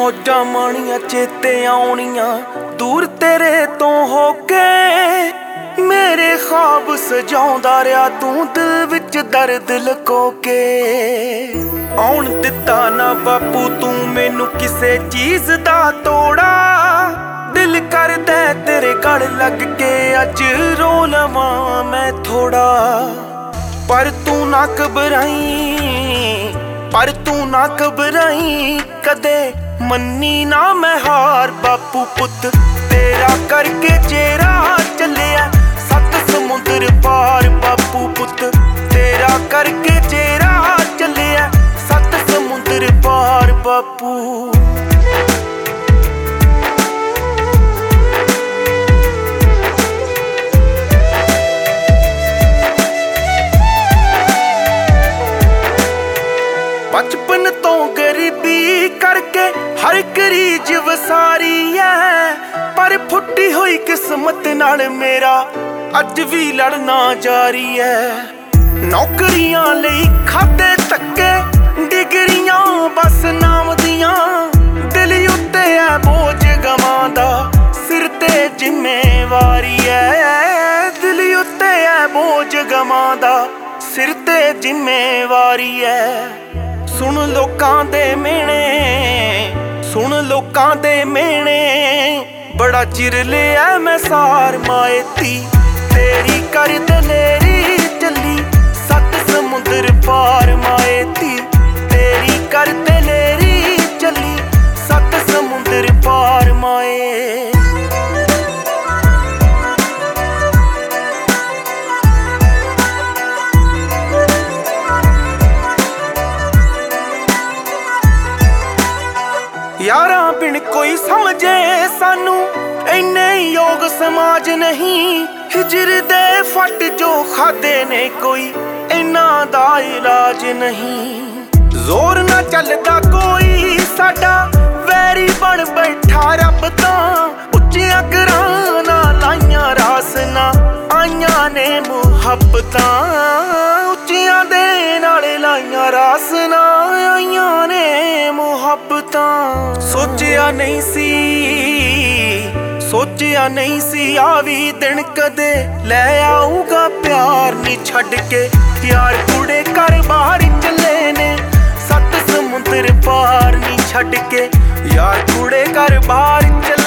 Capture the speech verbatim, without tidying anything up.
ਮੌਜਾਂ ਮਾਣੀਆਂ ਚੇਤੇ ਆਉਣੀਆਂ ਦੂਰ ਤੇਰੇ ਤੋਂ ਹੋ ਕੇ। ਮੇਰੇ ख्वाब ਸਜਾਉਂਦਾ ਰਿਹਾ ਤੂੰ ਦਿਲ ਵਿੱਚ ਦਰਦ ਲੁਕੋ ਕੇ। ਆਉਣ ਦਿੱਤਾ ਨਾ ਬਾਪੂ ਤੂੰ ਮੈਨੂੰ ਕਿਸੇ ਚੀਜ਼ ਦਾ ਤੋੜਾ। ਦਿਲ ਕਰਦਾ ਤੇਰੇ ਗਲ ਲੱਗ ਕੇ ਅੱਜ ਰੋ ਲਵਾਂ ਮੈਂ ਥੋੜਾ। ਪਰ ਤੂੰ ਨਾ ਘਬਰਾਈ ਪਰ ਤੂੰ ਨਾ ਘਬਰਾਈ ਕਦੇ ਮੰਨੀ ਨਾ ਮੈਂ ਹਾਰ। ਬਾਪੂ ਪੁੱਤ ਤੇਰਾ ਕਰਕੇ ਚਿਹਰਾ ਚੱਲਿਆ ਸੱਤ ਸਮੁੰਦਰ ਪਾਰ। ਬਾਪੂ ਪੁੱਤ ਤੇਰਾ ਕਰਕੇ ਚਿਹਰਾ ਚੱਲਿਆ ਸੱਤ ਸਮੁੰਦਰ ਪਾਰ। ਬਾਪੂ बचपन तो गरीबी करके हर रीझ वसारी है। पर फुटी हुई किस्मत नाल मेरा अज भी लड़ना जारी है। नौकरियां लई खाते धक्के डिगरियां बस नाम दियां। दिल उत्ते है बोझ गवां दा सिर ते जिम्मेवारी है। दिल उत्ते है बोझ गवां दा सिर ते जिम्मेवारी है। सुन लोकां दे मेहणे सुन लोकां दे मेहणे बड़ा चिर लिया मैं सार माएती। तेरी कर दलेरी चली सत समुंदर पार माएती। तेरी कर दलेरी चली सत समुंदर पार माए। यारां बिन कोई समझे सानू इन्ने योग समाज नहीं। हिजर दे फट जो खादे ने कोई इन्ना दा इलाज नहीं। जोर ना चलदा कोई साडा वैरी बन बैठा रब तां। उच्चियां कराना लाइयां रास ना आइयां ने मुहब्बतां। उच्चियां दे नाल लाइयां रास ना आइयां ने मुहब्बतां। सोचिया नहीं सी सोचिया नहीं सी आवी दिन कदे लै आऊगा प्यार नी छड़ के। यार कुड़े घर बाहर चले ने सत समुंदर पार नी छड़ के। यार कुड़े घर बाहर चले